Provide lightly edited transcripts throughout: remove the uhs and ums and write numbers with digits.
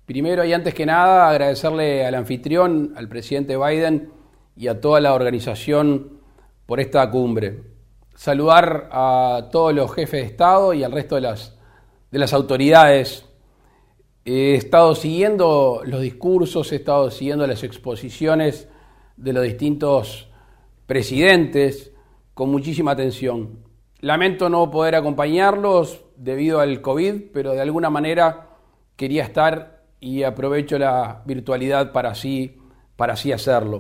Primero y antes que nada, agradecerle al anfitrión, al presidente Biden y a toda la organización por esta cumbre. Saludar a todos los jefes de Estado y al resto de las autoridades. He estado siguiendo los discursos, he estado siguiendo las exposiciones de los distintos presidentes con muchísima atención. Lamento no poder acompañarlos debido al COVID, pero de alguna manera quería estar y aprovecho la virtualidad para así hacerlo.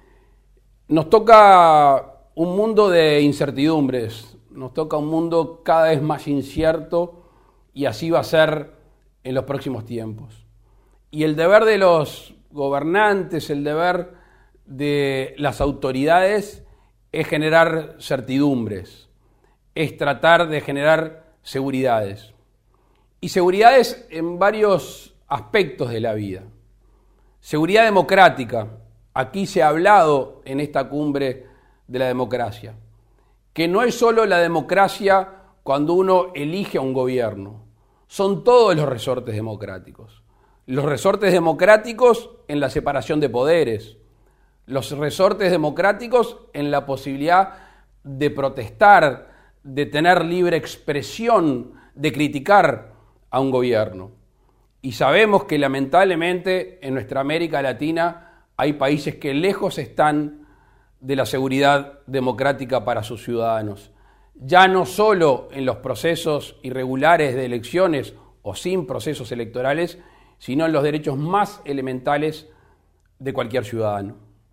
Nos toca un mundo de incertidumbres, nos toca un mundo cada vez más incierto y así va a ser en los próximos tiempos. Y el deber de los gobernantes, el deber de las autoridades es generar certidumbres, es tratar de generar seguridades. Y seguridades en varios aspectos de la vida. Seguridad democrática. Aquí se ha hablado en esta cumbre de la democracia, que no es solo la democracia cuando uno elige a un gobierno, son todos los resortes democráticos. Los resortes democráticos en la separación de poderes, los resortes democráticos en la posibilidad de protestar, de tener libre expresión, de criticar a un gobierno. Y sabemos que lamentablemente en nuestra América Latina hay países que lejos están de la seguridad democrática para sus ciudadanos. Ya no solo en los procesos irregulares de elecciones o sin procesos electorales, sino en los derechos más elementales de cualquier ciudadano.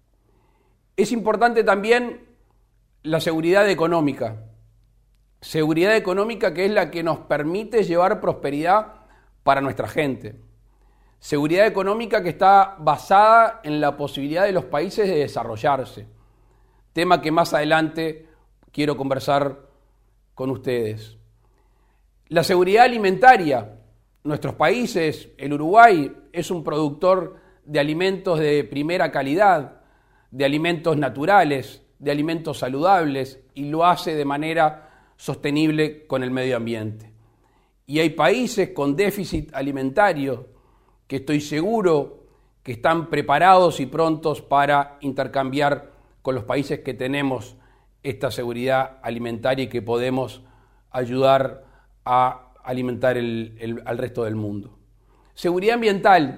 Es importante también la seguridad económica. Seguridad económica que es la que nos permite llevar prosperidad para nuestra gente. Seguridad económica que está basada en la posibilidad de los países de desarrollarse. Tema que más adelante quiero conversar con ustedes. La seguridad alimentaria. Nuestros países, el Uruguay, es un productor de alimentos de primera calidad, de alimentos naturales, de alimentos saludables y lo hace de manera sostenible con el medio ambiente. Y hay países con déficit alimentario que estoy seguro que están preparados y prontos para intercambiar con los países que tenemos esta seguridad alimentaria y que podemos ayudar a alimentar al resto del mundo. Seguridad ambiental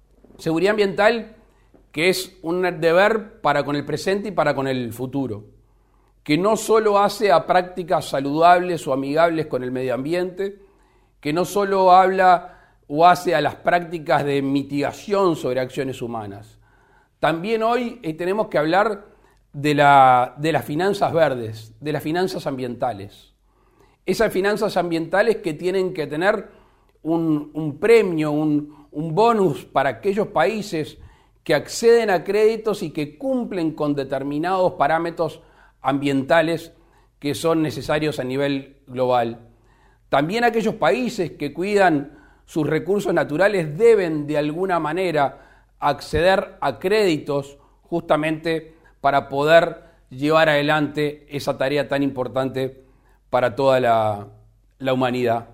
que es un deber para con el presente y para con el futuro, que no solo hace a prácticas saludables o amigables con el medio ambiente, que no solo habla o hace a las prácticas de mitigación sobre acciones humanas. También hoy tenemos que hablar de las finanzas verdes, de las finanzas ambientales. Esas finanzas ambientales que tienen que tener un premio, un bonus para aquellos países que acceden a créditos y que cumplen con determinados parámetros ambientales que son necesarios a nivel global. También aquellos países que cuidan sus recursos naturales deben de alguna manera acceder a créditos justamente para poder llevar adelante esa tarea tan importante para toda la humanidad.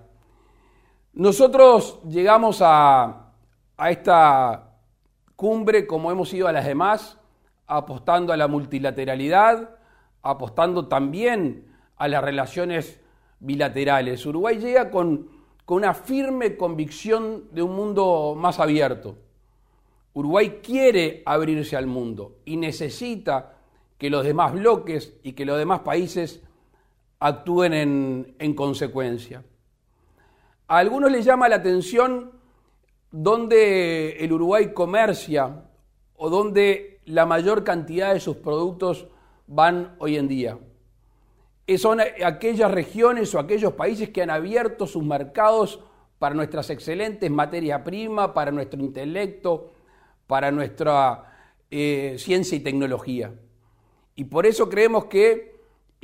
Nosotros llegamos a esta cumbre, como hemos ido a las demás, apostando a la multilateralidad, apostando también a las relaciones bilaterales. Uruguay llega con una firme convicción de un mundo más abierto. Uruguay quiere abrirse al mundo y necesita que los demás bloques y que los demás países actúen en consecuencia. A algunos les llama la atención dónde el Uruguay comercia o dónde la mayor cantidad de sus productos van hoy en día. Son aquellas regiones o aquellos países que han abierto sus mercados para nuestras excelentes materias primas, para nuestro intelecto, para nuestra ciencia y tecnología. Y por eso creemos que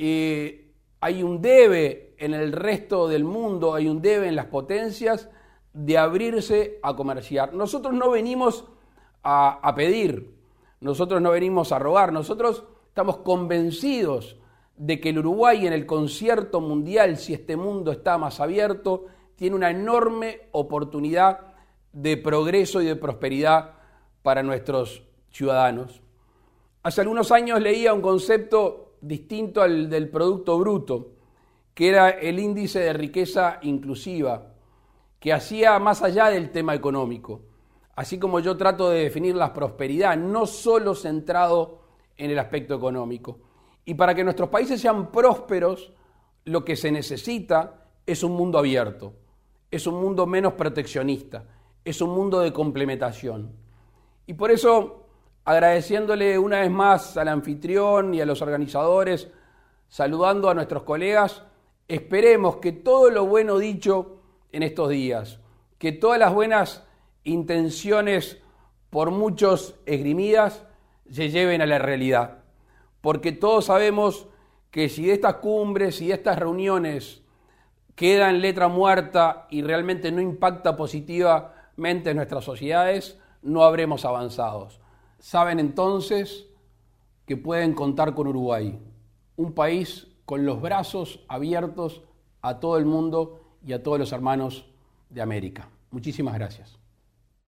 hay un debe en el resto del mundo, hay un debe en las potencias de abrirse a comerciar. Nosotros no venimos a pedir, nosotros no venimos a rogar, nosotros estamos convencidos de que el Uruguay en el concierto mundial, si este mundo está más abierto, tiene una enorme oportunidad de progreso y de prosperidad para nuestros ciudadanos. Hace algunos años leía un concepto distinto al del Producto Bruto, que era el índice de riqueza inclusiva, que hacía más allá del tema económico, así como yo trato de definir la prosperidad, no solo centrado en el aspecto económico. Y para que nuestros países sean prósperos, lo que se necesita es un mundo abierto, es un mundo menos proteccionista, es un mundo de complementación. Y por eso, agradeciéndole una vez más al anfitrión y a los organizadores, saludando a nuestros colegas, esperemos que todo lo bueno dicho en estos días, que todas las buenas intenciones por muchos esgrimidas se lleven a la realidad. Porque todos sabemos que si de estas cumbres y de estas reuniones queda en letra muerta y realmente no impacta positivamente en nuestras sociedades, no habremos avanzado. Saben entonces que pueden contar con Uruguay, un país con los brazos abiertos a todo el mundo y a todos los hermanos de América. Muchísimas gracias.